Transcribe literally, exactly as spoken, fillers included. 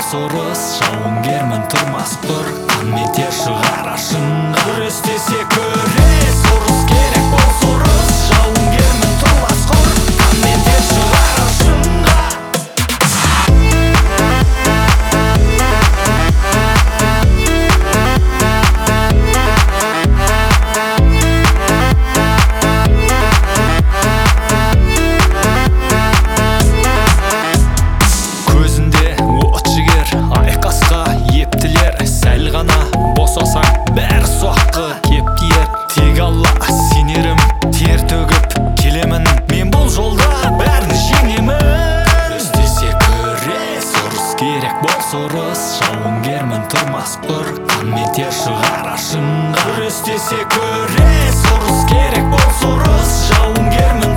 болсо ырыс, жауынгермін тұрмас қорыққан мен тер шығар ашынға. Күрес десе күрес, ұрыс керек болсо ырыс, жауынгермін тұрмас қорыққан мен тер шығар ашынға. Бәрі соққы кеп тиер, тек Алла сенерім, тер төгіп келемін, мен бұл жолда бәрін жеңемін. Күрес десе күрес, ұрыс керек болса ұрыс, жауынгермін тұрмас қорыққан мен тер шығар ашынға. Күрес десе күрес, ұрыс керек болса ұрыс, жауынгермін